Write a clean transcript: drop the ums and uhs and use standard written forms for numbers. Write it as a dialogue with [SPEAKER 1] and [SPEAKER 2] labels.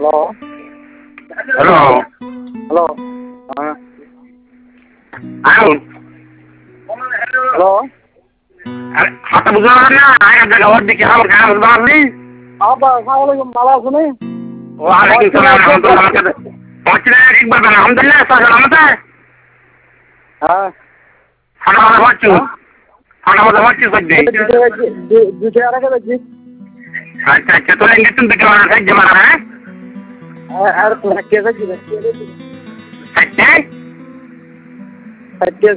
[SPEAKER 1] hello
[SPEAKER 2] hello
[SPEAKER 1] hello হ্যাঁ
[SPEAKER 2] আয়ুন
[SPEAKER 1] hello
[SPEAKER 2] হাতে বুঝতে পারেন না আয়ের জায়গা ওর দিকে আমার খারাপ বুঝতে পারলি
[SPEAKER 1] আপা আসসালামু আলাইকুম ভালো আছেন
[SPEAKER 2] ওয়ালাইকুম সালাম রহমতুল্লাহ বরকাত পৌঁছে ঠিক বলবেন আলহামদুলিল্লাহ সালামতে
[SPEAKER 1] হ্যাঁ
[SPEAKER 2] ফাটা মাথা পড়ছু ফাটা মাথা পড়ছু সত্যি
[SPEAKER 1] দুটো আর আগে দেখছি
[SPEAKER 2] আচ্ছা আচ্ছা তোর ইঞ্জেকশন দিতে পারা সাহায্য মারা হ্যাঁ
[SPEAKER 1] আর কে দেখছি
[SPEAKER 2] সাহায্য
[SPEAKER 1] কে